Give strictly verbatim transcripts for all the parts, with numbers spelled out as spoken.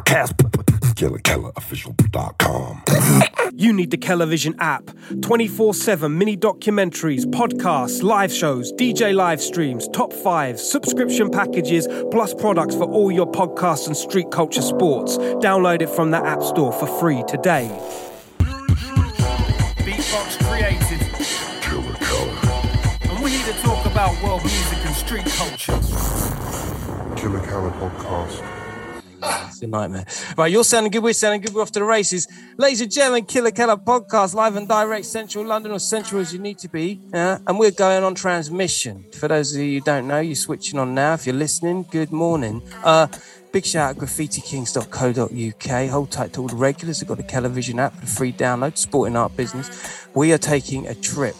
podcast. Killer Keller Official dot com. You need the Kellervision app. twenty-four seven mini documentaries, podcasts, live shows, D J live streams, top fives, subscription packages, plus products for all your podcasts and street culture sports. Download it from the App Store for free today. Beatbox created. Killer Keller. And we're here to talk about world music and street culture. Killer Keller podcast. It's a nightmare. Right, you're sounding good, we're sounding good, we're off to the races. Ladies and gentlemen, Killer Keller podcast, live and direct, central London, or central as you need to be. Yeah? And we're going on transmission. For those of you who don't know, you're switching on now. If you're listening, good morning. Uh, big shout out, graffiti kings dot co dot uk. Hold tight to all the regulars. They've got the Kellervision app, a free download, sporting art business. We are taking a trip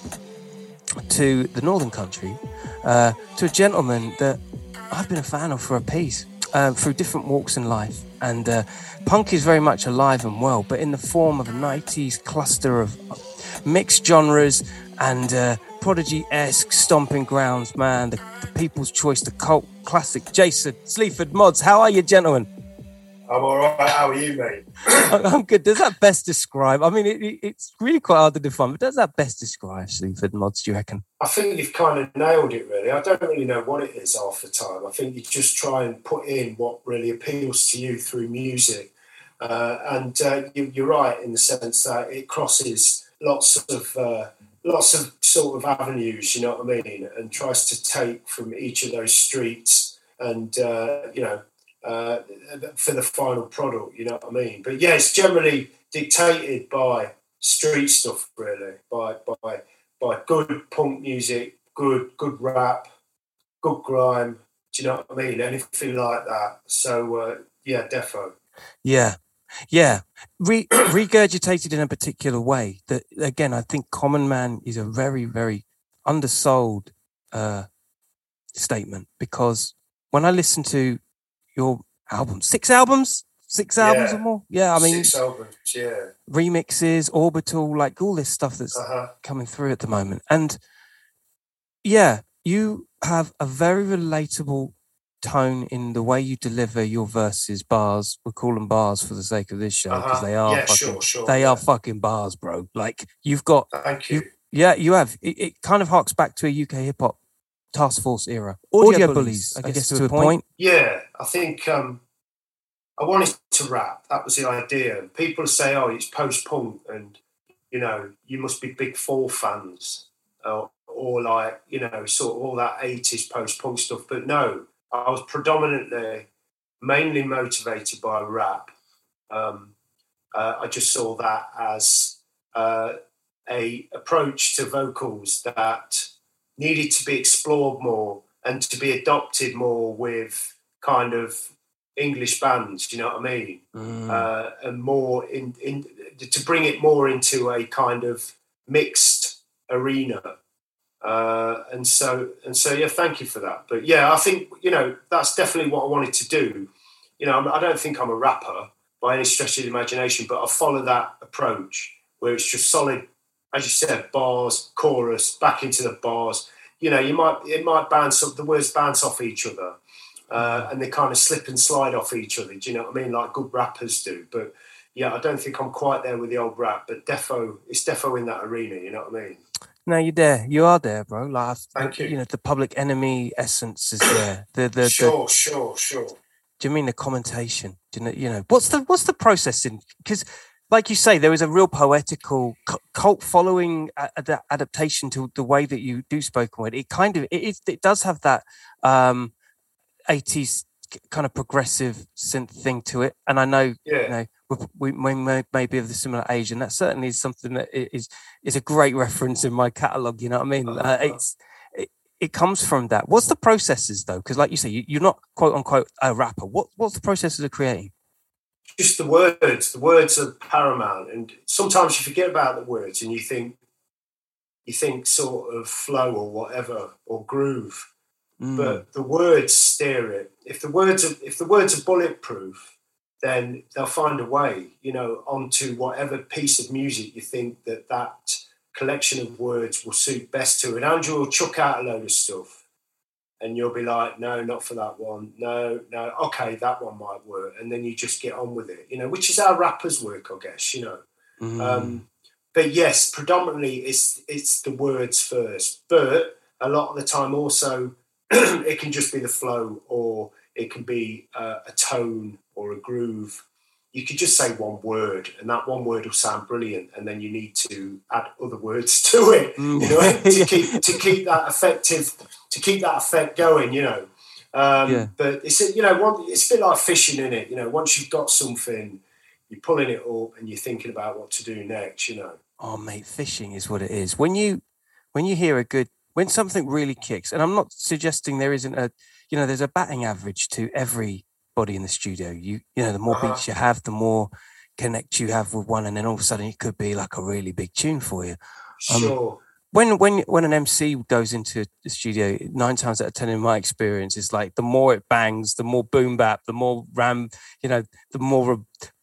to the Northern Country, uh, to a gentleman that I've been a fan of for a piece. Uh, through different walks in life, and uh, punk is very much alive and well, but in the form of a nineties cluster of mixed genres and uh, Prodigy-esque stomping grounds, man. The, the People's Choice, the cult classic. Jason Sleaford Mods, how are you, gentlemen? I'm all right. How are you, mate? I'm good. Does that best describe? I mean, it, it, it's really quite hard to define, but does that best describe Sleaford Mods, do you reckon? I think you've kind of nailed it, really. I don't really know what it is half the time. I think you just try and put in what really appeals to you through music. Uh, and uh, you, you're right in the sense that it crosses lots of uh, lots of sort of avenues, you know what I mean, and tries to take from each of those streets and, uh, you know, Uh, for the final product, you know what I mean? But yeah, it's generally dictated by street stuff, really, by by by good punk music, good good rap, good grime. Do you know what I mean? Anything like that. So uh, yeah, defo. Yeah, yeah. Re- regurgitated in a particular way. That again, I think Common Man is a very very undersold uh, statement, because when I listen to your album, six albums, six albums yeah. or more. Yeah, I mean, six albums, yeah. Remixes, Orbital, like all this stuff that's uh-huh. coming through at the moment. And yeah, you have a very relatable tone in the way you deliver your verses, bars. We'll call them bars for the sake of this show, because uh-huh. they are yeah, fucking, sure, sure, they yeah. are fucking bars, bro. Like you've got, thank you. you yeah, you have. It, it kind of harks back to a U K hip hop task force era. Audio, Audio bullies, bullies, I guess, to, to a point. point. Yeah, I think um, I wanted to rap. That was the idea. People say, "Oh, it's post-punk," and you know, you must be Big Four fans, or, or like you know, sort of all that eighties post-punk stuff. But no, I was predominantly, mainly motivated by rap. Um, uh, I just saw that as uh, a approach to vocals that needed to be explored more and to be adopted more with kind of English bands, you know what I mean? Mm. Uh, and more in, in to bring it more into a kind of mixed arena. Uh, and so, and so, yeah, thank you for that. But yeah, I think, you know, that's definitely what I wanted to do. You know, I don't think I'm a rapper by any stretch of the imagination, but I follow that approach where it's just solid, as you said, bars, chorus, back into the bars. You know, you might it might bounce off, the words bounce off each other, uh, and they kind of slip and slide off each other. Do you know what I mean? Like good rappers do. But yeah, I don't think I'm quite there with the old rap. But defo, it's defo in that arena. You know what I mean? No, you're there. You are there, bro. Like, thank you. You know, the Public Enemy essence is there. The the sure, the, sure, sure. Do you mean the commentation? Do you know? You know what's the what's the process in? Because like you say, there is a real poetical cult following ad- adaptation to the way that you do spoken word. It kind of it is, it does have that um, eighties kind of progressive synth thing to it. And I know, yeah. you know, we, we may, may be of the similar age, and that certainly is something that is is a great reference in my catalogue. You know what I mean? Uh, it's it, it comes from that. What's the processes though? Because like you say, you, you're not quote unquote a rapper. What what's the processes of creating? Just the words. The words are paramount, and sometimes you forget about the words, and you think, you think sort of flow or whatever or groove, mm. but the words steer it. If the words are if the words are bulletproof, then they'll find a way, you know, onto whatever piece of music you think that that collection of words will suit best to. And Andrew will chuck out a load of stuff, and you'll be like, no, not for that one. No, no, okay, that one might work. And then you just get on with it, you know, which is how rappers work, I guess, you know. Mm. Um, but yes, predominantly it's, it's the words first. But a lot of the time also it can just be the flow, or it can be uh, a tone or a groove. You could just say one word, and that one word will sound brilliant, and then you need to add other words to it, you know, to yeah. keep to keep that effective, to keep that effect going, you know. Um, yeah. But it's you know, one, it's a bit like fishing, isn't it? You know, once you've got something, you're pulling it up, and you're thinking about what to do next, you know. Oh, mate, fishing is what it is. When you when you hear a good, when something really kicks, and I'm not suggesting there isn't a, you know, there's a batting average to every body in the studio. You you know, the more uh-huh. beats you have, the more connect you have with one, and then all of a sudden it could be like a really big tune for you. Sure. Um, when when when an M C goes into the studio, nine times out of ten in my experience, it's like the more it bangs, the more boom bap, the more ram, you know, the more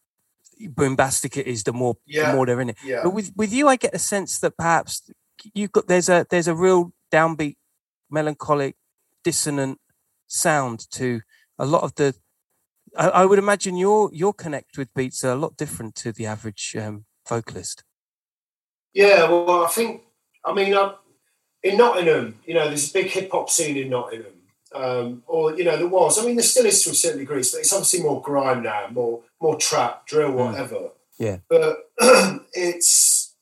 boombastic it is, the more yeah. the more they're in it. Yeah. But with with you, I get a sense that perhaps you've got there's a there's a real downbeat, melancholic, dissonant sound to a lot of the. I, I would imagine your your connect with beats are a lot different to the average um, vocalist. Yeah, well, I think I mean uh, in Nottingham, you know, there's a big hip hop scene in Nottingham, um, or you know, there was. I mean, there still is to a certain degree, but it's obviously more grime now, more more trap, drill, whatever. Mm. Yeah, but it's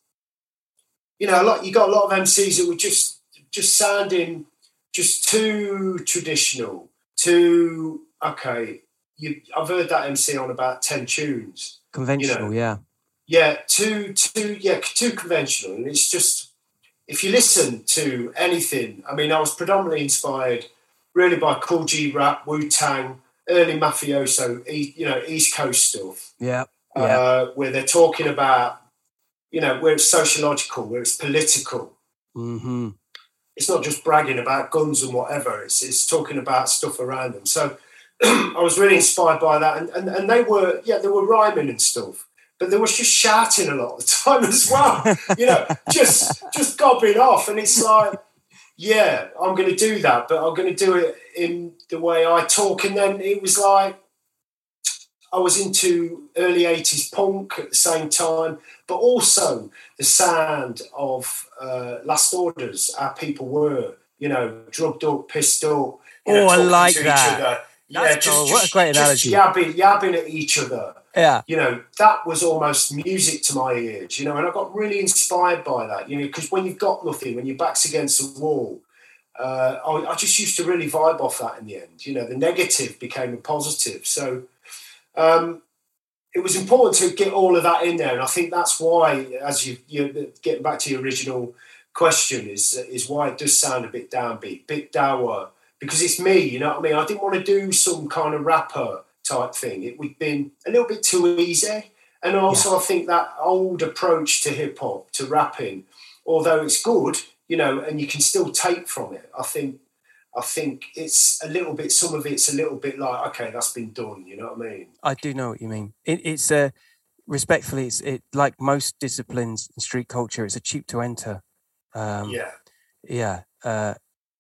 you know, like you got a lot of M Cs that were just just sounding just too traditional, too okay. You, I've heard that M C on about ten tunes. Conventional, you know? yeah. Yeah, too, too, yeah, too conventional. And it's just, if you listen to anything, I mean, I was predominantly inspired really by Kool G Rap, Wu-Tang, early Mafioso, you know, East Coast stuff. Yeah, uh, yeah. Where they're talking about, you know, where it's sociological, where it's political. Mm-hmm. It's not just bragging about guns and whatever. It's it's talking about stuff around them. So I was really inspired by that, and, and and they were yeah they were rhyming and stuff, but they were just shouting a lot of the time as well, you know, just just gobbing off, and it's like, yeah, I'm going to do that, but I'm going to do it in the way I talk. And then it was like I was into early eighties punk at the same time, but also the sound of uh, Last Orders, how people were, you know, drugged up, pissed up. You know, oh, I like that. Yeah, That's just, cool. just, what a great analogy. Just yabbing, yabbing at each other. Yeah. You know, that was almost music to my ears, you know, and I got really inspired by that, you know, because when you've got nothing, when your back's against the wall, uh, I, I just used to really vibe off that in the end. You know, the negative became a positive. So um, it was important to get all of that in there. And I think that's why, as you, you getting back to your original question, is, is why it does sound a bit downbeat, bit dour. Because it's me, you know what I mean? I didn't want to do some kind of rapper type thing. It would have been a little bit too easy. And also yeah. I think that old approach to hip-hop, to rapping, although it's good, you know, and you can still take from it, I think I think it's a little bit, some of it's a little bit like, okay, that's been done, you know what I mean? I do know what you mean. It, it's, uh, respectfully, it's it like most disciplines in street culture, it's a cheap to enter. Um, yeah. Yeah. Uh,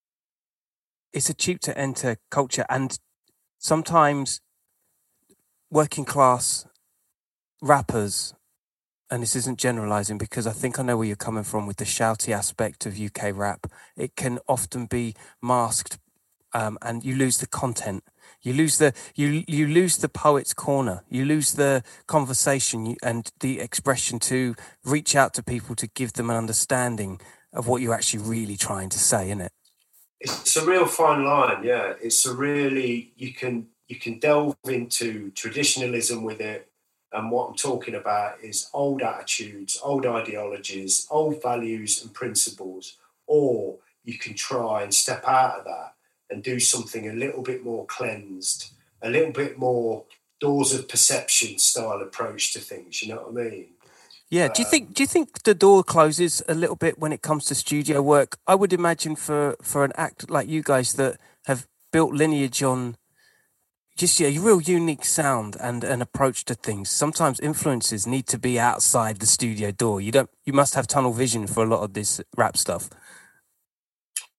it's a cheap to enter culture, and sometimes working class rappers, and this isn't generalizing because I think I know where you're coming from with the shouty aspect of U K rap, it can often be masked, um, and you lose the content. You lose the you you lose the poet's corner. You lose the conversation and the expression to reach out to people to give them an understanding of what you're actually really trying to say, isn't it? It's a real fine line, yeah. It's a really, you can you can delve into traditionalism with it, and what I'm talking about is old attitudes, old ideologies, old values and principles, or you can try and step out of that and do something a little bit more cleansed, a little bit more doors of perception style approach to things, you know what I mean? Yeah, do you think do you think the door closes a little bit when it comes to studio work? I would imagine for, for an act like you guys that have built lineage on just a real unique sound and an approach to things. Sometimes influences need to be outside the studio door. You don't. You must have tunnel vision for a lot of this rap stuff.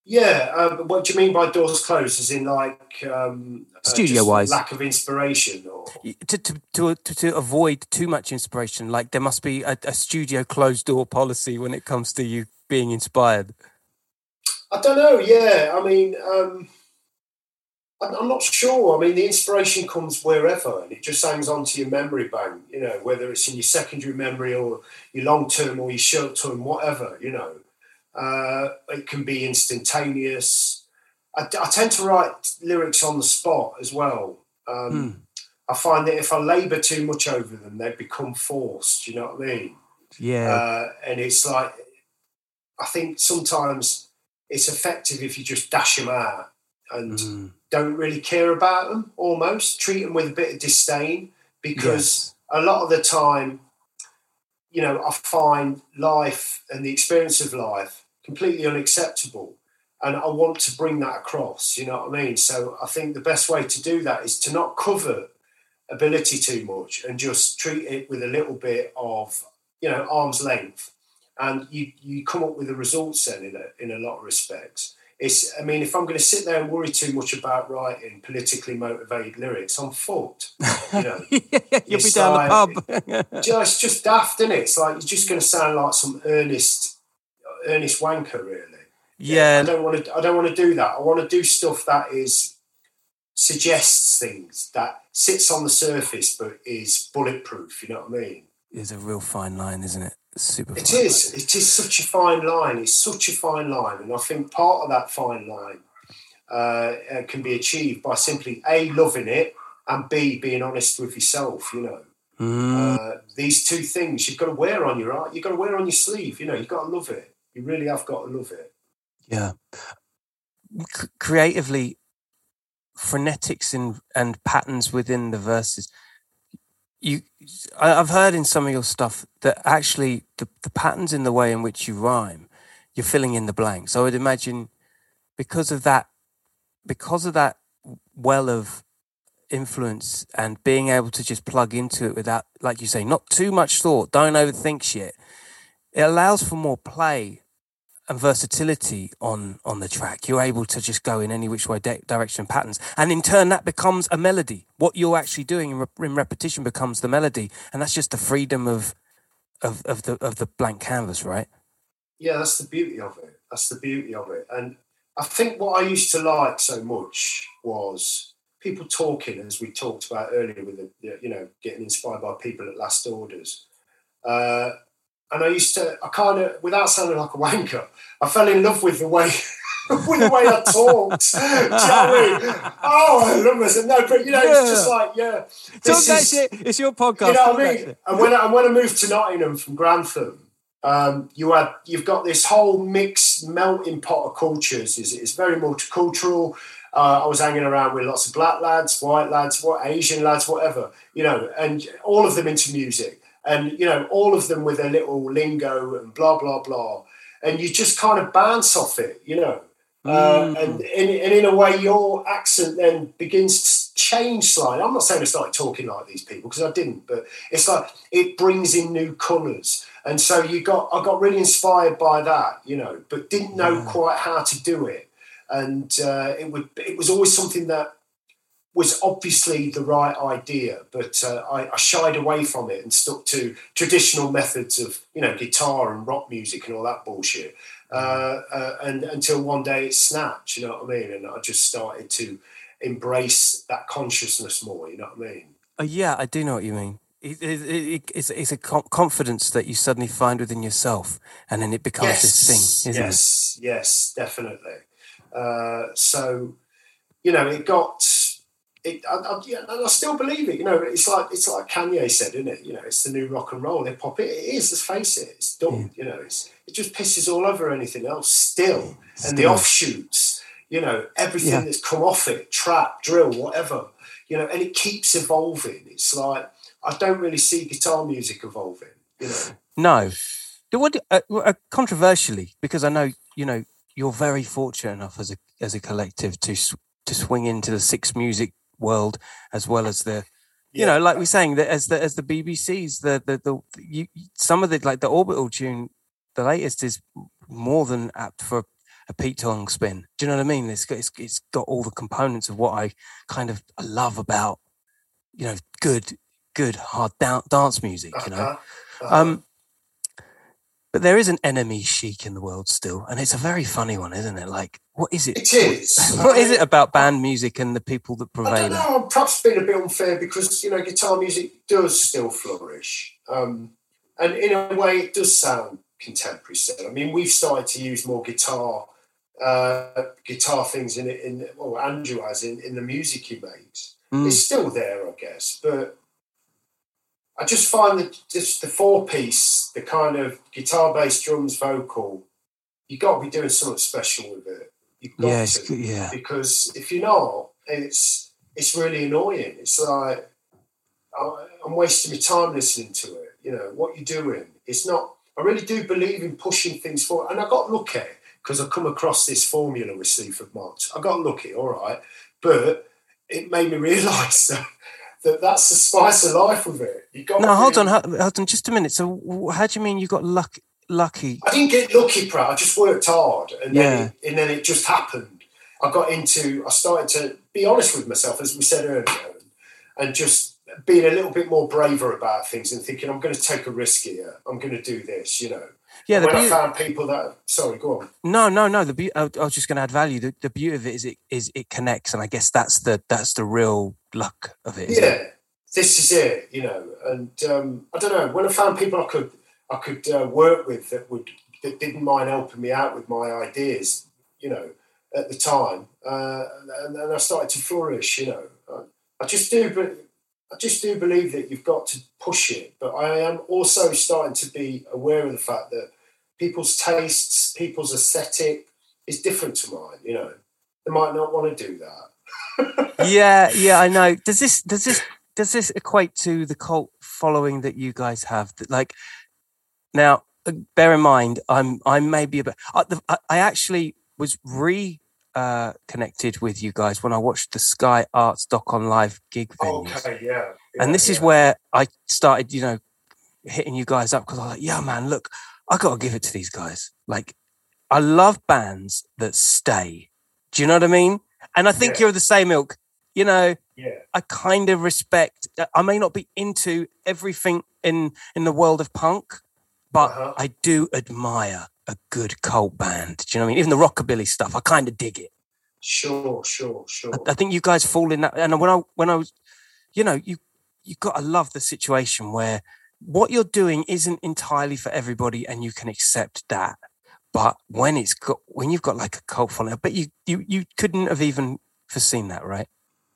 Yeah, uh, what do you mean by doors closed? As in, like, um, studio wise, lack of inspiration, or to to, to to to avoid too much inspiration. Like there must be a, a studio closed door policy when it comes to you being inspired. I don't know. Yeah, I mean, um, I'm, I'm not sure. I mean, the inspiration comes wherever, and it just hangs onto your memory bank. You know, whether it's in your secondary memory or your long term or your short term, whatever. You know. Uh, it can be instantaneous. I, I tend to write lyrics on the spot as well. Um, mm. I find that if I labour too much over them, they become forced. You know what I mean? Yeah. Uh, and it's like, I think sometimes it's effective if you just dash them out and mm. don't really care about them, almost. Treat them with a bit of disdain, because yes. a lot of the time, you know, I find life and the experience of life completely unacceptable, and I want to bring that across, you know what I mean? So I think the best way to do that is to not cover ability too much and just treat it with a little bit of, you know, arm's length, and you you come up with the results then in a, in a lot of respects. It's, I mean, if I'm going to sit there and worry too much about writing politically motivated lyrics, I'm fucked. You know, you'll be down like, the pub. Just, just daft, isn't it? It's like you're just going to sound like some earnest, earnest wanker, really. Yeah, I don't want to. I don't want to do that. I want to do stuff that is suggests things, that sits on the surface but is bulletproof. You know what I mean? It's a real fine line, isn't it? Super. It is. Line. It is such a fine line. It's such a fine line, and I think part of that fine line uh, can be achieved by simply A, loving it, and B, being honest with yourself. You know, mm. uh, these two things you've got to wear on your art. You've got to wear on your sleeve. You know, you've got to love it. You really have got to love it. Yeah. C- creatively, phonetics and and patterns within the verses. You, I've heard in some of your stuff that actually the, the patterns in the way in which you rhyme, you're filling in the blanks. I would imagine because of that, because of that well of influence and being able to just plug into it without, like you say, not too much thought, don't overthink shit. It allows for more play and versatility on, on the track. You're able to just go in any which way de- direction patterns. And in turn, that becomes a melody. What you're actually doing in, re- in repetition becomes the melody. And that's just the freedom of, of, of the, of the blank canvas, right? Yeah, that's the beauty of it. That's the beauty of it. And I think what I used to like so much was people talking, as we talked about earlier with the, you know, getting inspired by people at Last Orders. Uh, And I used to, I kind of, without sounding like a wanker, I fell in love with the way, with the way I talked. Do you know what I mean? Oh, I love this. No, but you know, yeah. It's just like, yeah. Talk that shit. It's your podcast. You know what I mean? And when I, and when I moved to Nottingham from Grantham, um, you had, you've got this whole mixed melting pot of cultures. It's, it's very multicultural. Uh, I was hanging around with lots of black lads, white lads, what Asian lads, whatever, you know, and all of them into music. And, you know, all of them with their little lingo and blah, blah, blah. And you just kind of bounce off it, you know. Mm. Uh, and, in, and in a way, your accent then begins to change slightly. I'm not saying I started talking like these people, because I didn't. But it's like it brings in new colours. And so you got, I got really inspired by that, you know, but didn't know yeah. quite how to do it. And uh, it would, it was always something that was obviously the right idea, but uh, I, I shied away from it and stuck to traditional methods of, you know, guitar and rock music and all that bullshit. Uh, uh, and until one day it snapped, you know what I mean? And I just started to embrace that consciousness more, you know what I mean? Uh, yeah, I do know what you mean. It, it, it, it's, it's a confidence that you suddenly find within yourself, and then it becomes yes, this thing, isn't yes, it? Yes, yes, definitely. Uh, so, you know, it got... It, I, I, yeah, and I still believe it. You know, it's like it's like Kanye said, isn't it? You know, it's the new rock and roll, hip hop. It, it is. Let's face it. It's dumb. Yeah. You know, it's it just pisses all over anything else. Still, still. And the offshoots. You know, everything yeah. that's come off it, trap, drill, whatever. You know, and it keeps evolving. It's like I don't really see guitar music evolving. You know, no. What uh, uh, controversially, because I know you know you're very fortunate enough as a as a collective to to swing into the six music world, as well as the, you yeah. know, like we're saying that as the as the B B Cs, the the the you, some of the like the Orbital tune, the latest is more than apt for a Pete Tong spin. Do you know what I mean? It's got, it's, it's got all the components of what I kind of love about, you know, good, good hard da- dance music, you know. Uh-huh. Uh-huh. Um, but there is an enemy chic in the world still, and it's a very funny one, isn't it? Like, what is it? It is. What, what is it about band music and the people that purvey I don't know. that? I'm perhaps being a bit unfair because, you know, guitar music does still flourish. Um, and in a way, it does sound contemporary still. I mean, we've started to use more guitar uh, guitar things in it, in, well, Andrew has, in, in the music he makes. Mm. It's still there, I guess, but I just find that just the four-piece, the kind of guitar, bass, drums, vocal, you've got to be doing something special with it. You've got yeah, to. yeah. Because if you're not, it's it's really annoying. It's like, I'm wasting my time listening to it. You know, what you're doing. It's not, I really do believe in pushing things forward. And I got lucky because I come across this formula with Sleaford Mods. I got lucky, all right. But it made me realise that That that's the spice of life with it. You got no, hold really... on, hold on, just a minute. So, how do you mean you got lucky? Lucky? I didn't get lucky, Pratt. I just worked hard, and yeah. then it, and then it just happened. I got into. I started to be honest with myself, as we said earlier, and just being a little bit more braver about things and thinking, I'm going to take a risk here. I'm going to do this. You know. Yeah. When be- I found people that, sorry, go on. No, no, no. The be- I was just going to add value. The, the beauty of it is it is it connects, and I guess that's the that's the real luck of it. Yeah, it? This is it. You know, and um, I don't know. When I found people I could I could uh, work with that would that didn't mind helping me out with my ideas, you know, at the time, uh, and then I started to flourish. You know, I, I just do, but I just do believe that you've got to push it. But I am also starting to be aware of the fact that people's tastes, people's aesthetic is different to mine. You know, they might not want to do that. yeah, yeah, I know. Does this does this does this equate to the cult following that you guys have? That, like, now, bear in mind, I'm I'm maybe a bit. I, I actually was re uh, connected with you guys when I watched the Sky Arts Doc on Live gig venues. Okay, yeah, yeah and this yeah. is where I started, you know, hitting you guys up because I was like, yeah, man, look, I got to give it to these guys. Like, I love bands that stay. Do you know what I mean? And I think yeah. you're the same ilk. You know, yeah. I kind of respect, I may not be into everything in, in the world of punk, but uh-huh. I do admire a good cult band. Do you know what I mean? Even the rockabilly stuff, I kind of dig it. Sure, sure, sure. I, I think you guys fall in that. And when I, when I was, you know, you, you got to love the situation where what you're doing isn't entirely for everybody and you can accept that. But when it's got, when you've got like a cult following, I bet you, you, you couldn't have even foreseen that, right?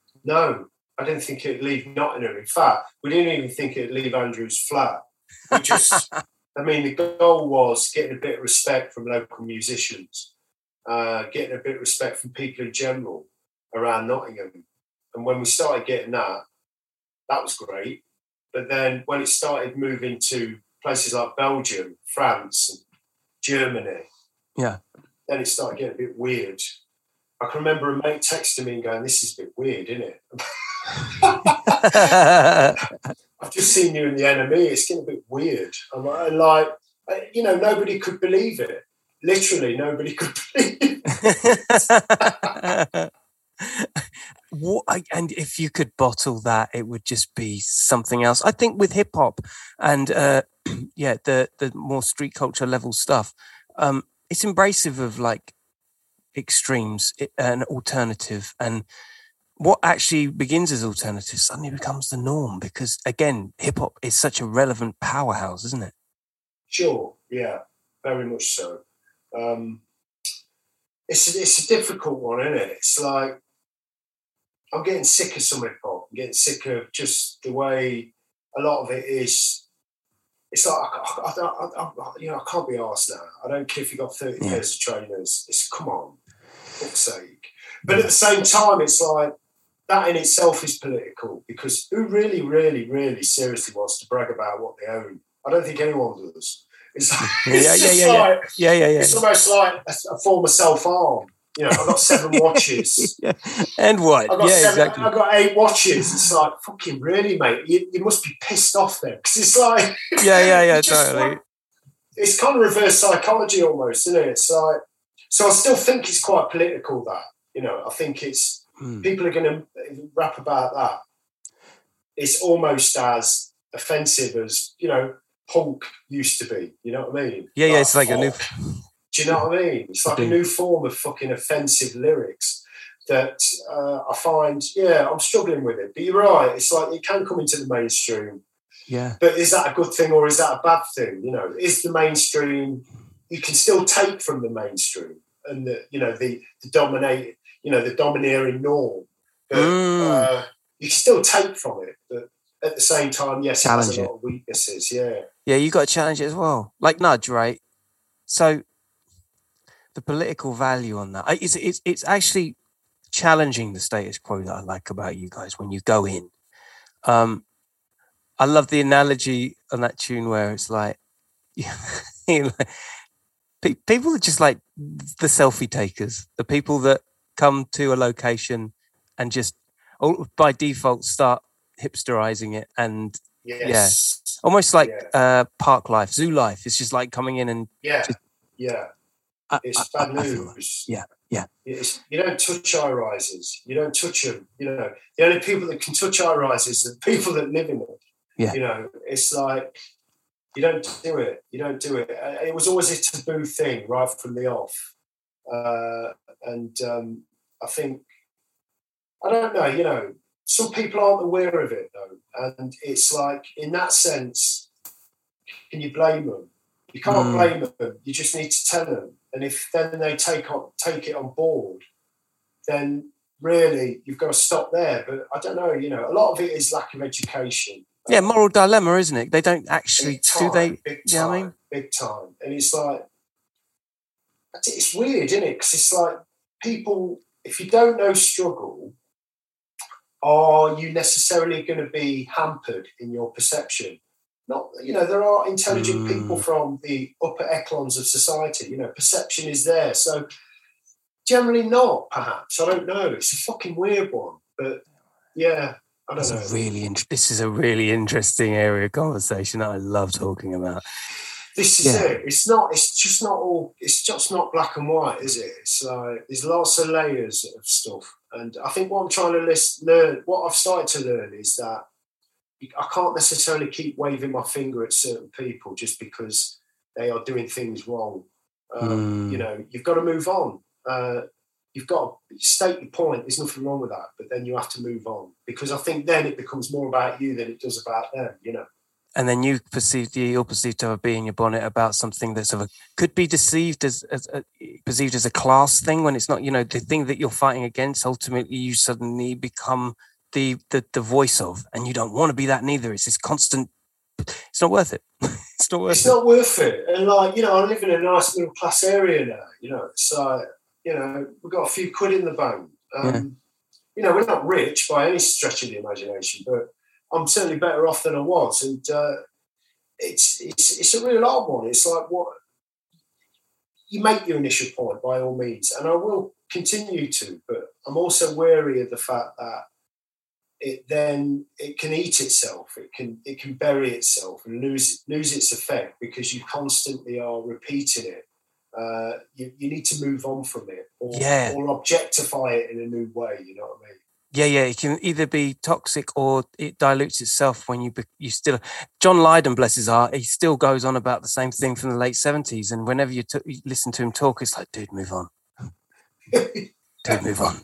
No, I didn't think it'd leave Nottingham. In fact, we didn't even think it'd leave Andrews flat. We just, I mean, the goal was getting a bit of respect from local musicians, uh, getting a bit of respect from people in general around Nottingham. And when we started getting that, that was great. But then when it started moving to places like Belgium, France, and Germany, yeah, then it started getting a bit weird. I can remember a mate texting me and going, "This is a bit weird, isn't it?" I've just seen you in the N M E. It's getting a bit weird. I'm like, like, you know, nobody could believe it. Literally, nobody could believe it. What, and if you could bottle that, it would just be something else. I think with hip hop and uh, yeah, the the more street culture level stuff, um, it's embracive of like extremes and alternative, and what actually begins as alternative suddenly becomes the norm because again, hip hop is such a relevant powerhouse, isn't it? Sure, yeah, very much so. Um, it's it's a difficult one, isn't it? It's like I'm getting sick of some hip hop. I'm getting sick of just the way a lot of it is. It's like I, I, I, I, you know, I can't be arsed now. I don't care if you got thirty yeah. pairs of trainers. It's come on, for fuck's sake. But at the same time, it's like that in itself is political because who really, really, really seriously wants to brag about what they own? I don't think anyone does. It's like, it's yeah, just yeah, yeah, like yeah, yeah, yeah. It's almost like a, a form of self-harm. You know, I've got seven watches. yeah. And what? I've got yeah, seven, exactly. I've got eight watches. It's like, fucking really, mate? You, you must be pissed off then. Because it's like... Yeah, yeah, yeah, totally. Like, it's kind of reverse psychology almost, isn't it? It's like, So I still think it's quite political, that, you know, I think it's, mm. people are going to rap about that. It's almost as offensive as, you know, punk used to be, you know what I mean? Yeah, like, yeah, it's like oh, a new... Do you know what I mean? It's like a new form of fucking offensive lyrics that uh, I find, yeah, I'm struggling with it. But you're right, it's like it can come into the mainstream. Yeah. But is that a good thing or is that a bad thing? You know, is the mainstream, you can still take from the mainstream and the, you know, the, the dominate, you know, the domineering norm. But, mm. uh, you can still take from it, but at the same time, yes, challenge it has a lot it. of weaknesses, yeah. Yeah, you got to challenge it as well. Like Nudge, right? So the political value on that, it's, it's, it's actually challenging the status quo that I like about you guys when you go in. Um, I love the analogy on that tune where it's like, you know, people are just like the selfie takers, the people that come to a location and just by default start hipsterizing it and yes. yeah, almost like yeah. uh, park life, zoo life. It's just like coming in and yeah, just, yeah. I, it's I, bad I, news. I like, yeah, yeah. It's, you don't touch high rises. You don't touch them. You know, the only people that can touch high rises are the people that live in them. Yeah. You know, it's like you don't do it. You don't do it. It was always a taboo thing right from the off, uh, and um, I think I don't know. You know, some people aren't aware of it though, and it's like in that sense, can you blame them? You can't mm. blame them. You just need to tell them. And if then they take on take it on board, then really you've got to stop there. But I don't know, you know, a lot of it is lack of education. Yeah, moral dilemma, isn't it? They don't actually time, do they? Big time, you know what I mean? Big time. And it's like it's weird, isn't it? Because it's like people, if you don't know struggle, are you necessarily going to be hampered in your perception? Not, you know, there are intelligent mm. people from the upper echelons of society. You know, perception is there. So generally not, perhaps. I don't know. It's a fucking weird one. But yeah, I don't That's know. A really in- this is a really interesting area of conversation that I love talking about. This is yeah. it. It's not, it's just not all, it's just not black and white, is it? It's like, there's lots of layers of stuff. And I think what I'm trying to list, learn, what I've started to learn is that I can't necessarily keep waving my finger at certain people just because they are doing things wrong. Um, mm. You know, you've got to move on. Uh, you've got to state your point. There's nothing wrong with that, but then you have to move on because I think then it becomes more about you than it does about them, you know. And then you perceived, you're perceived to have a bee in your bonnet about something that's of a, could be deceived as, as a, perceived as a class thing when it's not, you know, the thing that you're fighting against. Ultimately, you suddenly become the, the the voice of, and you don't want to be that neither. It's this constant, it's not worth it. it's not worth it's it. It's not worth it. And like, you know, I live in a nice middle class area now, you know, it's like, you know, we've got a few quid in the bank. Um, yeah. You know, we're not rich by any stretch of the imagination, but I'm certainly better off than I was. And uh, it's, it's, it's a real hard one. It's like, what, you make your initial point by all means, and I will continue to, but I'm also wary of the fact that it then it can eat itself. It can it can bury itself and lose lose its effect because you constantly are repeating it. Uh, you, you need to move on from it, or, yeah. or objectify it in a new way. You know what I mean? Yeah, yeah. It can either be toxic or it dilutes itself when you you still. John Lydon, bless his heart, he still goes on about the same thing from the late seventies, and whenever you, t- you listen to him talk, it's like, dude, move on. Dude, move on.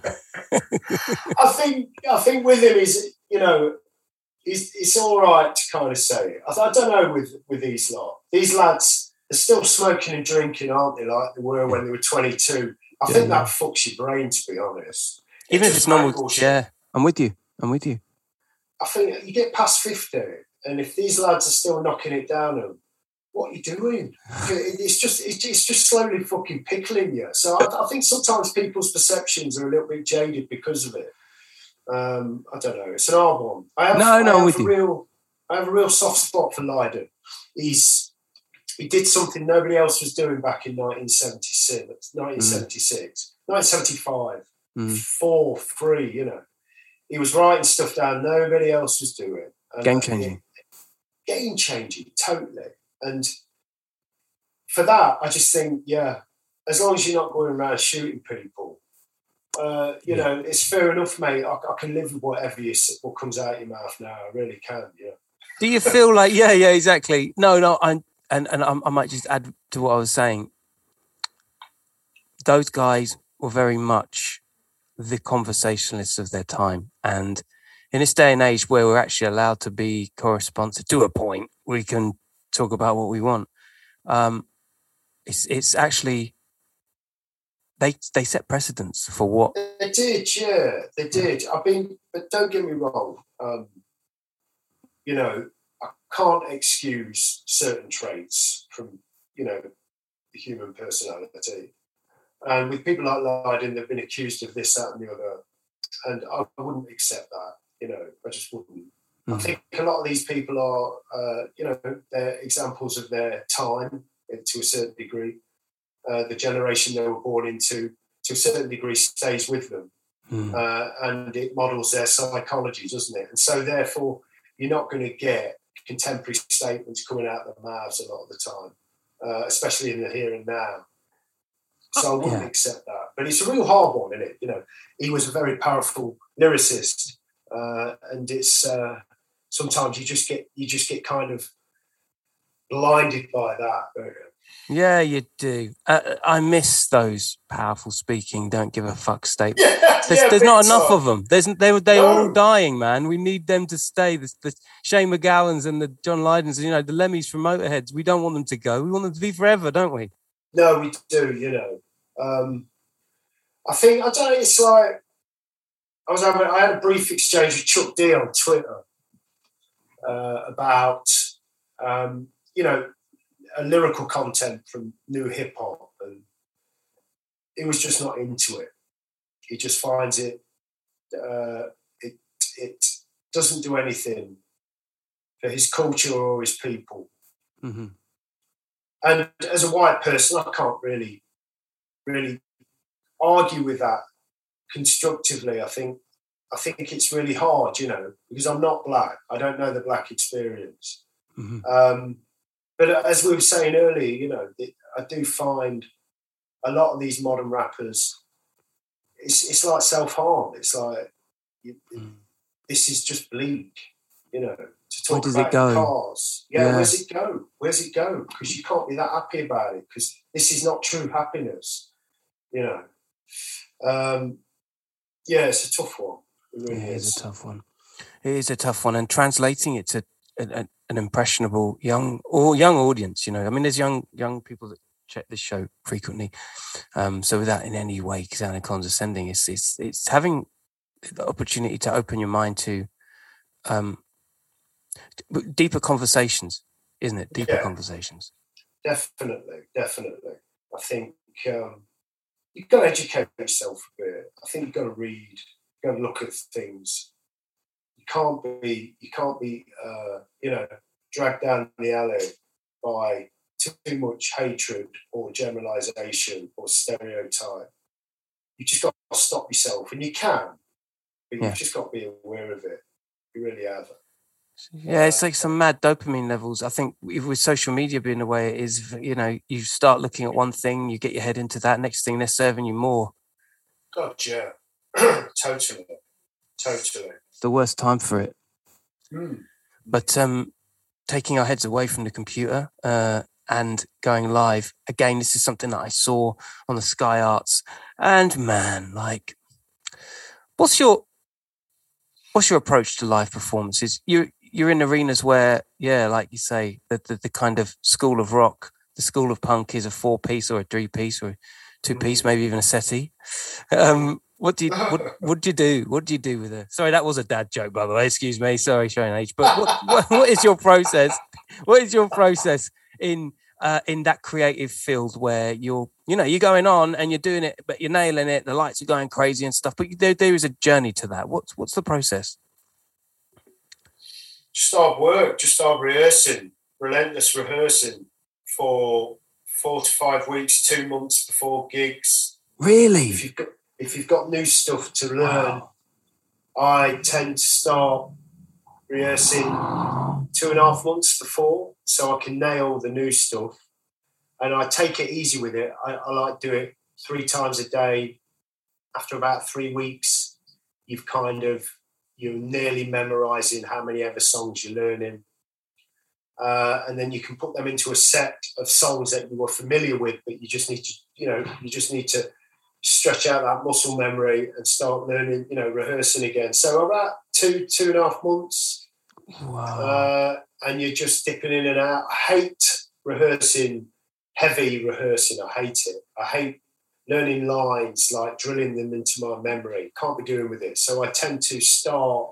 I think I think with him is, you know, it's, it's all right to kind of say it. I, I don't know with, with these lot. These lads are still smoking and drinking, aren't they, like they were when they were twenty-two. I yeah, think that fucks your brain, to be honest. Even it if it's normal. Yeah, I'm with you. I'm with you. I think you get past fifty, and if these lads are still knocking it down them, what are you doing? It's just it's just slowly fucking pickling you. So I, I think sometimes people's perceptions are a little bit jaded because of it. Um, I don't know. It's an hard one. I have, no, no, I have with a you. real, I have a real soft spot for Lydon. He's he did something nobody else was doing back in nineteen seventy-six, nineteen seventy-six, mm. nineteen seventy-five, mm. four, three. You know, he was writing stuff down nobody else was doing. And game changing. Game changing, totally. And for that, I just think, yeah, as long as you're not going around shooting people, uh, you Yeah. know, it's fair enough, mate. I, I can live with whatever you s- what comes out of your mouth now. I really can. Yeah. Do you feel like, yeah, yeah, exactly. No, no, I and and I, I might just add to what I was saying. Those guys were very much the conversationalists of their time, and in this day and age where we're actually allowed to be co-responsive to a point, we can talk about what we want. Um, it's it's actually they they set precedents for what They did, yeah, they did. I mean, but don't get me wrong. Um, you know, I can't excuse certain traits from, you know, the human personality. And with people like Lydon, they've been accused of this, that, and the other. And I wouldn't accept that. You know, I just wouldn't. Mm. I think a lot of these people are, uh, you know, they're examples of their time to a certain degree. Uh, the generation they were born into, to a certain degree, stays with them. Mm. Uh, and it models their psychology, doesn't it? And so, therefore, you're not going to get contemporary statements coming out of their mouths a lot of the time, uh, especially in the here and now. So I wouldn't yeah. accept that. But it's a real hard one, isn't it? You know, he was a very powerful lyricist, uh, and it's uh, sometimes you just get you just get kind of blinded by that. Don't you? Yeah, you do. Uh, I miss those powerful speaking, don't give a fuck statements. Yeah, there's yeah, there's not time. enough of them. There's they they're no. all dying, man. We need them to stay. The, the Shane McGowan's and the John Lydons, you know, the Lemmys from Motorheads. We don't want them to go. We want them to be forever, don't we? No, we do. You know. Um, I think I don't know. It's like I was having. I had a brief exchange with Chuck D on Twitter uh, about um, you know a lyrical content from new hip hop, and he was just not into it. He just finds it uh, it it doesn't do anything for his culture or his people. Mm-hmm. And as a white person, I can't really. really argue with that constructively. I think I think it's really hard, you know, because I'm not black. I don't know the black experience. Mm-hmm. Um, but as we were saying earlier, you know, it, I do find a lot of these modern rappers, it's it's like self-harm. It's like, you, mm. this is just bleak, you know, to talk Where does about it go? cars. Yeah, yeah, where's it go? Where's it go? Because you can't be that happy about it, because this is not true happiness. You know, um, yeah, it's a tough one. It really it is. is a tough one. It is a tough one, and translating it to a, a, an impressionable young or young audience. You know, I mean, there's young young people that check this show frequently. Um, so without in any way sounding condescending, it's it's it's having the opportunity to open your mind to um, deeper conversations, isn't it? Deeper yeah, conversations. Definitely, definitely. I think. Um, You've got to educate yourself a bit. I think you've got to read, you've got to look at things. You can't be, you can't be, uh, you know, dragged down the alley by too much hatred or generalisation or stereotype. You just got to stop yourself, and you can, but yeah. you've just got to be aware of it. You really have. Yeah, it's like some mad dopamine levels. I think with social media being the way it is, you know, you start looking at one thing, you get your head into that. Next thing, they're serving you more. God, yeah. totally. Totally. It's the worst time for it. Mm. But um, taking our heads away from the computer uh, and going live, again, this is something that I saw on the Sky Arts. And man, like, what's your what's your approach to live performances? You You're in arenas where, yeah, like you say, the, the, the kind of school of rock, the school of punk is a four-piece or a three-piece or a two-piece, maybe even a settee. Um, what do you what, what do you do? What do you do with it? Sorry, that was a dad joke, by the way. Excuse me. Sorry, showing age. But what, what, what is your process? What is your process in uh, in that creative field where you're, you know, you're going on and you're doing it, but you're nailing it. The lights are going crazy and stuff. But there there is a journey to that. What's what's the process? Just start work, just start rehearsing, relentless rehearsing for four to five weeks, two months before gigs. Really? If you've got, if you've got new stuff to learn, Wow. I tend to start rehearsing two and a half months before, so I can nail the new stuff. and I take it easy with it. I, I like do it three times a day. After about three weeks, you've kind of, you're nearly memorizing how many ever songs you're learning. Uh, and then you can put them into a set of songs that you were familiar with, but you just need to, you know, you just need to stretch out that muscle memory and start learning, you know, rehearsing again. So about two, two and a half months. Wow. Uh, and you're just dipping in and out. I hate rehearsing, heavy rehearsing. I hate it. I hate learning lines, like drilling them into my memory. Can't be doing with it. So I tend to start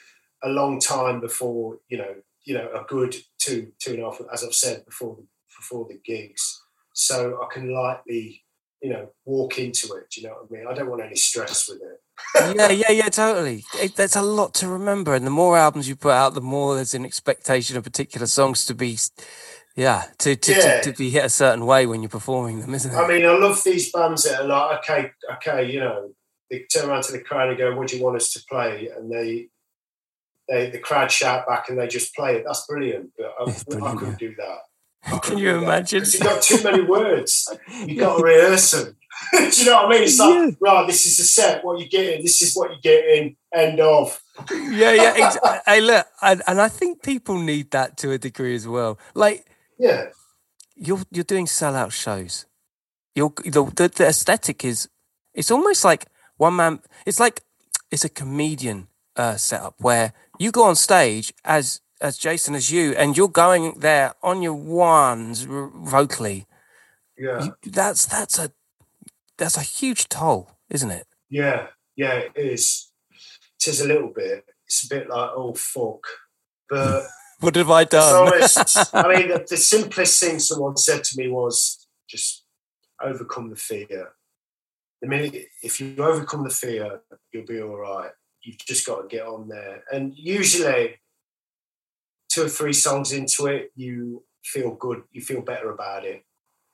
a long time before, you know, you know, a good two, two and a half, as I've said before, before the gigs. So I can lightly, you know, walk into it. Do you know what I mean? I don't want any stress with it. yeah, yeah, yeah, totally. It, there's a lot to remember, and the more albums you put out, the more there's an expectation of particular songs to be, yeah, to to, Yeah. to, to be hit a certain way when you're performing them, isn't it? I mean, I love these bands that are like, okay, okay, you know, they turn around to the crowd and go, "What do you want us to play?" And they, they, the crowd shout back and they just play it. That's brilliant. But I, brilliant, I couldn't yeah. do that. I Can you imagine? Because you've got too many words. You've got to rehearse them. Do you know what I mean? It's like, Yeah. right, this is the set, what you're getting, this is what you're getting, end of. yeah, yeah. Ex- hey, look, and, and I think people need that to a degree as well. Like, Yeah. you're you're doing sellout shows. You're the, the the aesthetic is, it's almost like one man. It's like it's a comedian uh, setup where you go on stage as as Jason, as you, and you're going there on your ones r- vocally. Yeah. You, that's that's a that's a huge toll, isn't it? Yeah. Yeah, it is. It is a little bit. It's a bit like, oh, fuck. But What have I to be done? honest, I mean, the, the simplest thing someone said to me was just overcome the fear. The minute, if you overcome the fear, you'll be all right. You've just got to get on there. And usually, two or three songs into it, you feel good. You feel better about it.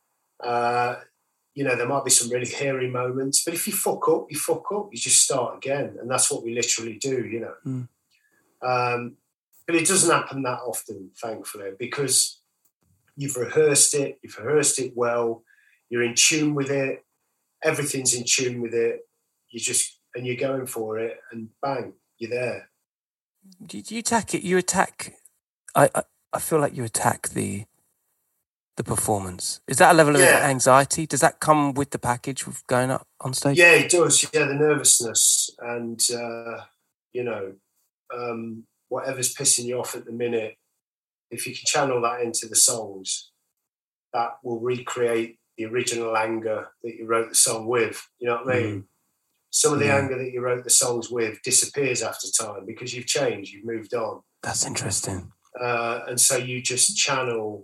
Uh, you know, there might be some really hairy moments, but if you fuck up, you fuck up. You just start again. And that's what we literally do, you know. Mm. Um, but it doesn't happen that often, thankfully, because you've rehearsed it, you've rehearsed it well, you're in tune with it, everything's in tune with it, you just, and you're going for it, and bang, you're there. Do you attack it? You attack. I, I I feel like you attack the the performance. Is that a level of Yeah. anxiety? Does that come with the package of going up on stage? Yeah, it does. Yeah, the nervousness and, uh, you know, um, whatever's pissing you off at the minute, if you can channel that into the songs, that will recreate the original anger that you wrote the song with. You know what I mean? Mm. Some of the Yeah. anger that you wrote the songs with disappears after time because you've changed, you've moved on. That's interesting. Uh, and so you just channel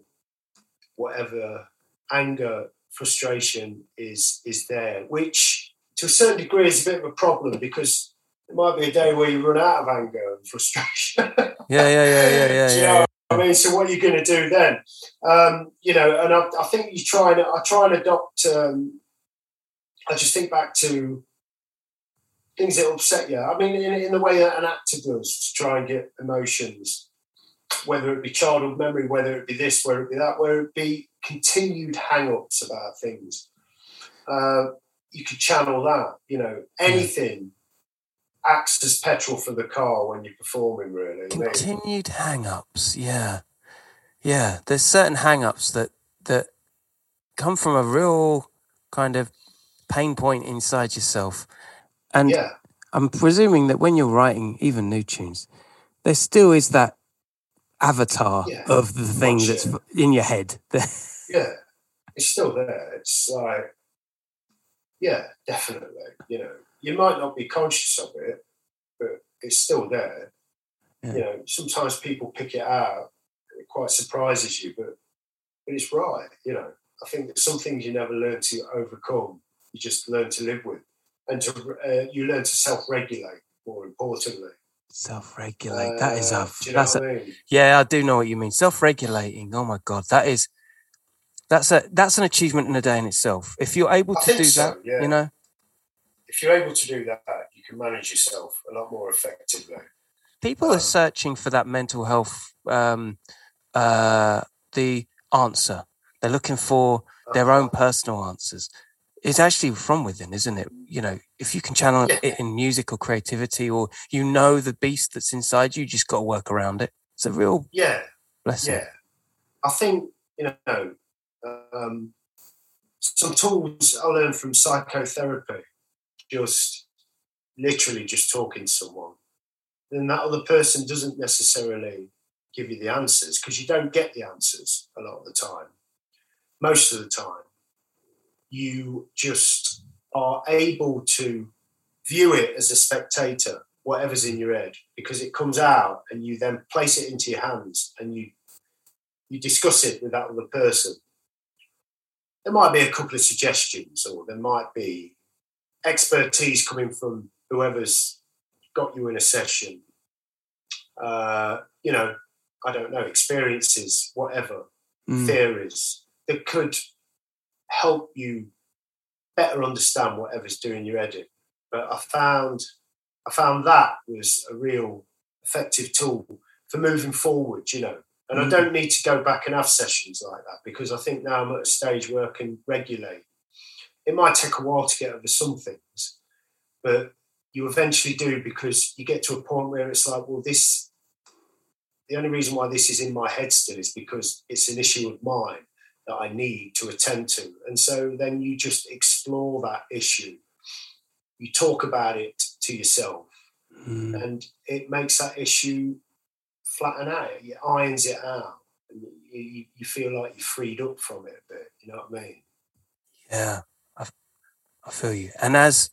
whatever anger, frustration is is there, which to a certain degree is a bit of a problem because there might be a day where you run out of anger and frustration. Yeah, yeah, yeah, yeah, yeah, Do you yeah. know what I mean? So what are you going to do then? Um, you know, and I, I think you try and I try and adopt. Um, I just think back to things that upset you. I mean, in, in the way that an actor does to try and get emotions, whether it be childhood memory, whether it be this, whether it be that, whether it be continued hang-ups about things. Uh, you could channel that. You know, anything acts as petrol for the car when you're performing, really. Continued hang-ups, yeah. Yeah, there's certain hang-ups that, that come from a real kind of pain point inside yourself. And Yeah. I'm presuming that when you're writing even new tunes, there still is that avatar Yeah. of the thing Watch that's it. in your head. Yeah, it's still there. It's like, yeah, definitely. You know, you might not be conscious of it, but it's still there. Yeah. You know, sometimes people pick it out. It quite surprises you, but but it's right. You know, I think that some things you never learn to overcome. You just learn to live with, and to uh, you learn to self-regulate. More importantly, Self-regulate. That is a. Uh, do you know That's what a. I mean? Yeah, I do know what you mean. Self-regulating. Oh my God, that is. That's a. That's an achievement in a day in itself. If you're able I to think do so, that, yeah. you know. If you're able to do that, you can manage yourself a lot more effectively. People Um, are searching for that mental health, um, uh, the answer. They're looking for their own personal answers, is actually from within, isn't it? You know, if you can channel Yeah. it in music or creativity, or you know the beast that's inside you, you just got to work around it. It's a real Yeah, blessing. yeah. I think, you know, um, some tools I learned from psychotherapy, just literally just talking to someone, then that other person doesn't necessarily give you the answers, because you don't get the answers a lot of the time. Most of the time, you just are able to view it as a spectator, whatever's in your head, because it comes out and you then place it into your hands and you you discuss it with that other person. There might be a couple of suggestions, or there might be expertise coming from whoever's got you in a session. Uh, you know, I don't know, experiences, whatever, mm. theories that could help you better understand whatever's doing your head in. But I found I found that was a real effective tool for moving forward, you know. And mm. I don't need to go back and have sessions like that, because I think now I'm at a stage where I can regulate. It might take a while to get over some things, but you eventually do, because you get to a point where it's like, well, this, the only reason why this is in my head still is because it's an issue of mine that I need to attend to. And so then you just explore that issue. You talk about it to yourself, mm. and it makes that issue flatten out. It irons it out, and you, you feel like you're freed up from it a bit. You know what I mean? Yeah, I, I feel you. And as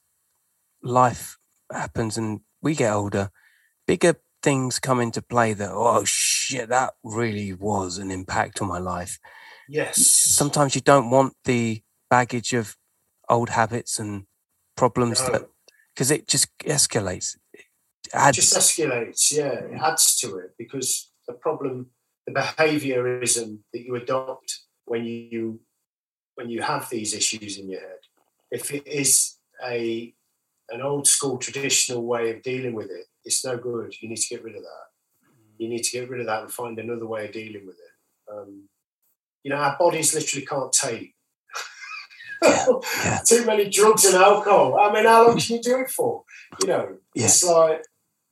life happens and we get older, bigger things come into play that, oh shit, that really was an impact on my life. Yes. Sometimes you don't want the baggage of old habits and problems, no. that because it just escalates. It, adds. it just escalates, yeah. It adds to it, because the problem, the behaviourism that you adopt when you when you have these issues in your head, if it is a an old school traditional way of dealing with it, it's no good. You need to get rid of that. You need to get rid of that and find another way of dealing with it. Um, you know, our bodies literally can't take yeah, yeah. too many drugs and alcohol. I mean, how long can you do it for? You know, yeah. It's like,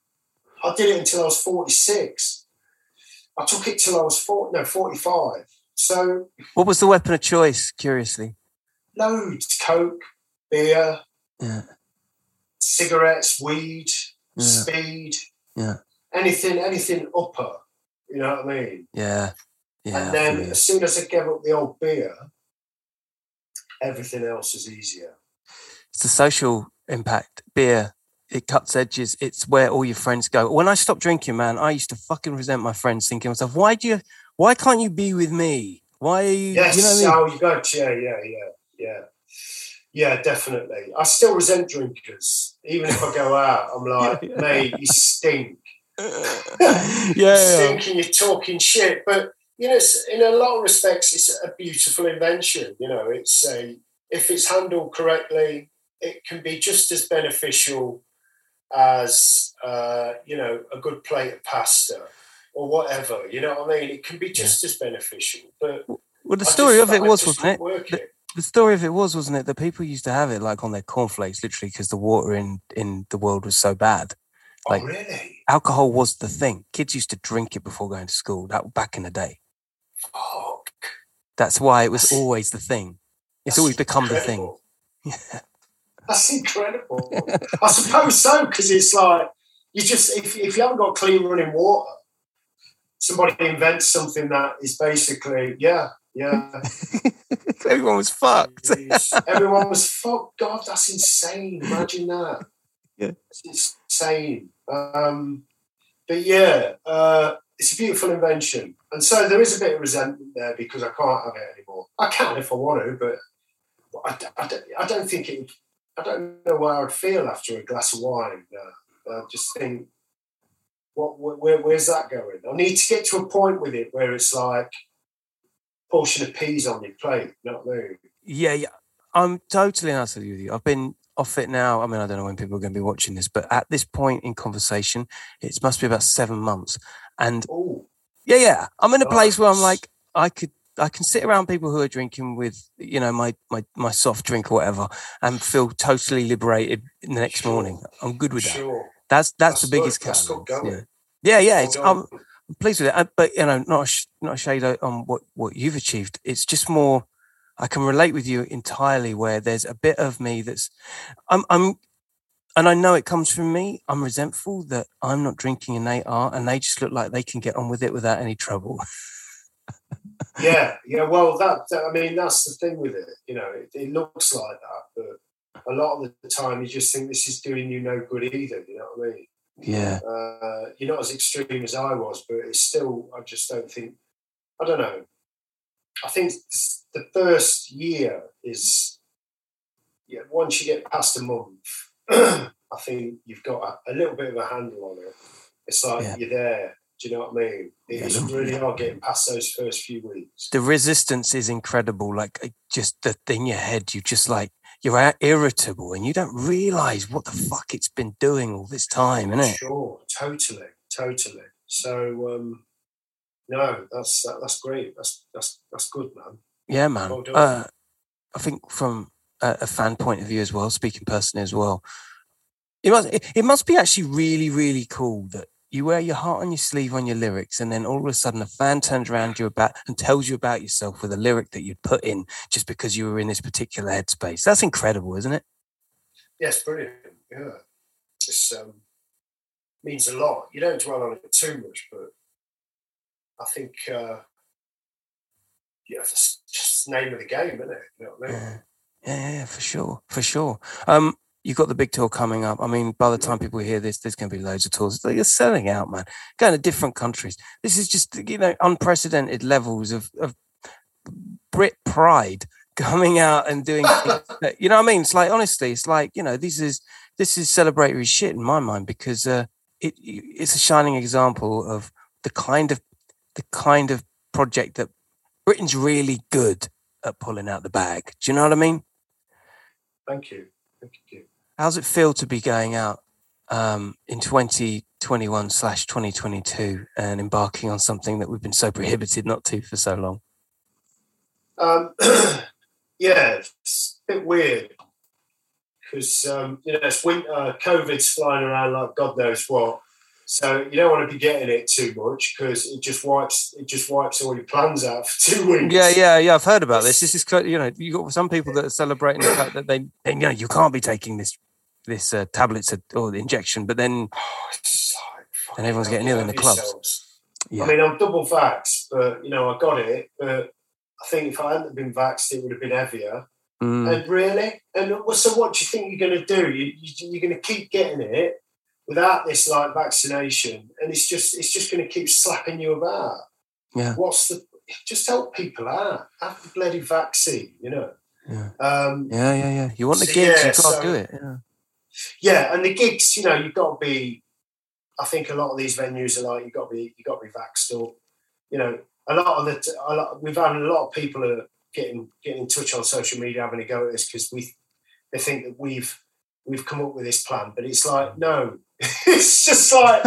I did it until I was forty-six. I took it till I was forty, no, forty-five. So, what was the weapon of choice, curiously? Loads. Coke, beer, yeah. cigarettes, weed, yeah. speed, yeah, anything, anything upper. You know what I mean? Yeah, yeah. And then as soon as I gave up the old beer, everything else is easier. It's the social impact. Beer, it cuts edges. It's where all your friends go. When I stopped drinking, man, I used to fucking resent my friends, thinking to myself, why do you, why can't you be with me? Why are you? Yes, you know what I mean? oh, you got, yeah, yeah, yeah, yeah. Yeah, definitely. I still resent drinkers. Even if I go out, I'm like, yeah, yeah. mate, you stink. yeah, you yeah. stink and you're talking shit. But, you know, it's, in a lot of respects, it's a beautiful invention. You know, it's a, if it's handled correctly, it can be just as beneficial as, uh, you know, a good plate of pasta or whatever. You know what I mean? It can be just yeah. as beneficial. But well, the story just, of it I was, wasn't it? it. The story of it was, wasn't it, that people used to have it like on their cornflakes, literally, because the water in, in the world was so bad. Like, oh, really? Alcohol was the thing. Kids used to drink it before going to school. That back in the day. Fuck. That's why it was That's, always the thing. It's always become incredible. the thing. Yeah. That's incredible. I suppose so, because it's like you just if if you haven't got clean running water, somebody invents something that is basically yeah. Yeah. Everyone was fucked. Everyone was fucked. God, that's insane. Imagine that. Yeah. It's insane. Um, but yeah, uh, it's a beautiful invention. And so there is a bit of resentment there because I can't have it anymore. I can if I want to, but I, I, don't, I don't think it would, I don't know where I'd feel after a glass of wine. Uh, I just think, what, where, where's that going? I need to get to a point with it where it's like, portion of peas on your plate, you know what I mean? Yeah, yeah. I'm totally honest with you. I've been off it now. I mean, I don't know when people are going to be watching this, but at this point in conversation, it must be about seven months. And Ooh. yeah, yeah. I'm in a nice. place where I'm like, I could, I can sit around people who are drinking with, you know, my my my soft drink or whatever, and feel totally liberated in the next sure. morning. I'm good with that. Sure. That's that's, that's the biggest good. catalyst. That's Yeah, yeah, yeah. It's, I'm, I'm pleased with it, but you know, not a, not a shade on what what you've achieved. It's just more. I can relate with you entirely. Where there's a bit of me that's, I'm I'm. And I know it comes from me. I'm resentful that I'm not drinking and they are, and they just look like they can get on with it without any trouble. yeah, yeah. Well, that, that I mean, that's the thing with it. You know, it, it looks like that, but a lot of the time you just think this is doing you no good either. You know what I mean? Yeah. Uh, you're not as extreme as I was, but it's still. I just don't think. I don't know. I think the first year is. Yeah. Once you get past a month. I think you've got a, a little bit of a handle on it. It's like yeah. you're there. Do you know what I mean? It's yeah, really hard getting past those first few weeks. The resistance is incredible. Like just the in your head, you just like you're irritable, and you don't realise what the fuck it's been doing all this time, isn't it? Sure, totally, totally. So um, no, that's that, that's great. That's that's that's good, man. Yeah, man. Well uh, I think from a fan point of view as well, speaking personally as well, it must it, it must be actually really, really cool that you wear your heart on your sleeve on your lyrics, and then all of a sudden a fan turns around you about and tells you about yourself with a lyric that you'd put in just because you were in this particular headspace. That's incredible, isn't it? Yes, brilliant. Yeah, it um, means a lot. You don't dwell on it too much, but I think uh, yeah, that's just the name of the game, isn't it? You know what I mean? Yeah. Yeah, yeah, for sure, for sure. Um, you've got the big tour coming up. I mean, by the time people hear this, there's going to be loads of tours. You're selling out, man. Going to different countries. This is just, you know, unprecedented levels of, of Brit pride coming out and doing, that, you know what I mean? It's like, honestly, it's like, you know, this is this is celebratory shit in my mind because uh, it it's a shining example of the kind of the kind of project that Britain's really good at pulling out the bag. Do you know what I mean? Thank you. Thank you. How's it feel to be going out um, in twenty twenty-one slash twenty twenty-two and embarking on something that we've been so prohibited not to for so long? Um, yeah, it's a bit weird because, um, you know, it's winter, uh, COVID's flying around like God knows what. So you don't want to be getting it too much because it just wipes it just wipes all your plans out for two weeks. Yeah, yeah, yeah. I've heard about this. This is, you know, you got some people that are celebrating the fact that they, you know, you can't be taking this this uh, tablets or the injection, but then oh, it's like, and everyone's getting ill in the clubs. Yeah. I mean, I'm double vaxxed, but you know, I got it. But I think if I hadn't been vaxxed, it would have been heavier. Mm. And really, and so what do you think you're going to do? You, you, you're going to keep getting it without this like vaccination, and it's just it's just going to keep slapping you about. Yeah. What's the just help people out? Have the bloody vaccine, you know. Yeah. Um, yeah, yeah, yeah. You want the so gigs, yeah, you can't so, do it. Yeah. Yeah, and the gigs, you know, you've got to be. I think a lot of these venues are like you've got to be you got to be vaxxed up. You know, a lot of the a lot, we've had a lot of people are getting getting in touch on social media having a go at this because we they think that we've we've come up with this plan, but it's like no. It's just like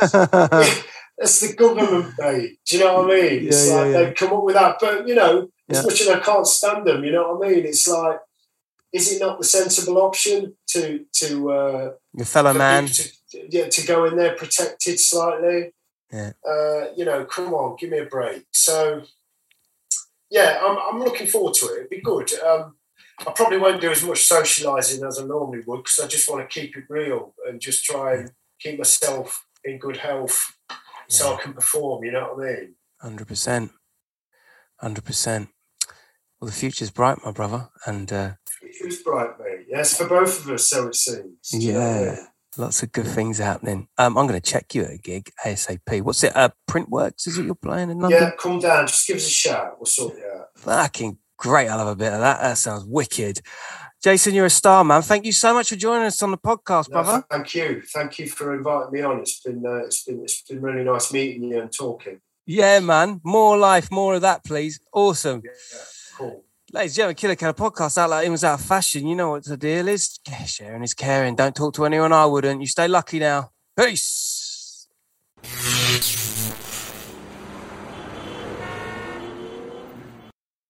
it's the government, mate. Do you know what I mean? It's yeah, like yeah, yeah. they've come up with that, but you know, as yeah. much as I can't stand them, you know what I mean? It's like, is it not the sensible option to to uh, your fellow man, to, yeah, to go in there protected slightly? Yeah, uh, you know, come on, give me a break. So, yeah, I'm I'm looking forward to it. It'd be good. Um, I probably won't do as much socialising as I normally would because I just want to keep it real and just try and keep myself in good health so yeah. I can perform, you know what I mean? one hundred percent. one hundred percent. Well, the future's bright, my brother. And uh, the future's bright, mate. Yes, for both of us, so it seems. Yeah, I mean? Lots of good things happening. Um, I'm going to check you at a gig, ASAP. What's it? Uh, Printworks, is it you're playing in London? Yeah, come down. Just give us a shout. We'll sort it out. Fucking great. I love a bit of that. That sounds wicked. Jason, you're a star, man. Thank you so much for joining us on the podcast, no, brother. Thank you. Thank you for inviting me on. It's been uh, it's been it's been really nice meeting you and talking. Yeah, man. More life, more of that, please. Awesome. Yeah, cool. Ladies and gentlemen, Killer Keller podcast out like it was out of fashion. You know what the deal is. Yeah, sharing is caring. Don't talk to anyone I wouldn't. You stay lucky now. Peace.